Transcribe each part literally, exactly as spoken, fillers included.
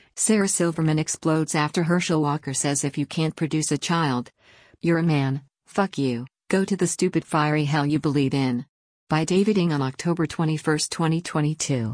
Sarah Silverman explodes after Herschel Walker says if you can't produce a child, you're a man, fuck you, go to the stupid fiery hell you believe in. By David Ng on October twenty-first, twenty twenty-two.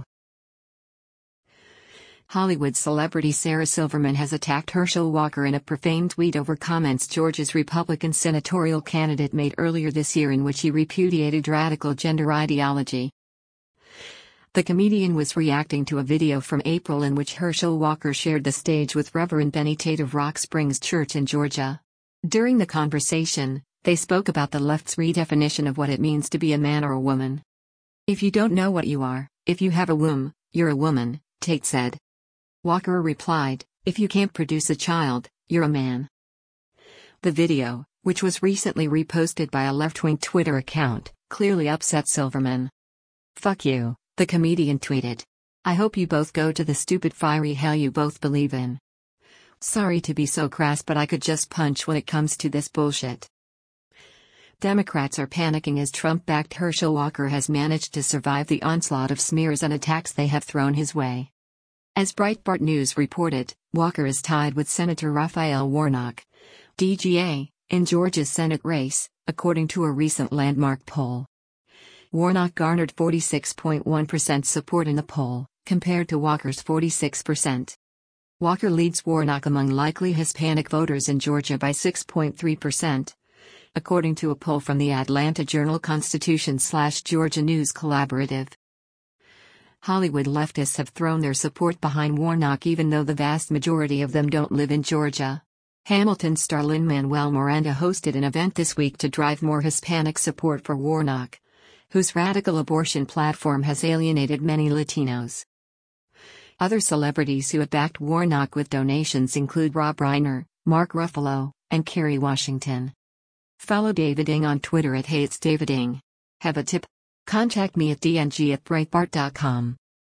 Hollywood celebrity Sarah Silverman has attacked Herschel Walker in a profane tweet over comments Georgia's Republican senatorial candidate made earlier this year in which he repudiated radical gender ideology. The comedian was reacting to a video from April in which Herschel Walker shared the stage with Reverend Benny Tate of Rock Springs Church in Georgia. During the conversation, they spoke about the left's redefinition of what it means to be a man or a woman. If you don't know what you are, if you have a womb, you're a woman, Tate said. Walker replied, if you can't produce a child, you're a man. The video, which was recently reposted by a left-wing Twitter account, clearly upset Silverman. Fuck you, the comedian tweeted. I hope you both go to the stupid fiery hell you both believe in. Sorry to be so crass, but I could just punch when it comes to this bullshit. Democrats are panicking as Trump-backed Herschel Walker has managed to survive the onslaught of smears and attacks they have thrown his way. As Breitbart News reported, Walker is tied with Senator Raphael Warnock, D G A, in Georgia's Senate race, according to a recent landmark poll. Warnock garnered forty-six point one percent support in the poll, compared to Walker's forty-six percent. Walker leads Warnock among likely Hispanic voters in Georgia by six point three percent, according to a poll from the Atlanta Journal-Constitution slash Georgia News Collaborative. Hollywood leftists have thrown their support behind Warnock even though the vast majority of them don't live in Georgia. Hamilton star Lin-Manuel Miranda hosted an event this week to drive more Hispanic support for Warnock, whose radical abortion platform has alienated many Latinos. Other celebrities who have backed Warnock with donations include Rob Reiner, Mark Ruffalo, and Kerry Washington. Follow David Ng on Twitter at Hey It's David Ng. Have a tip? Contact me at d n g at breitbart dot com.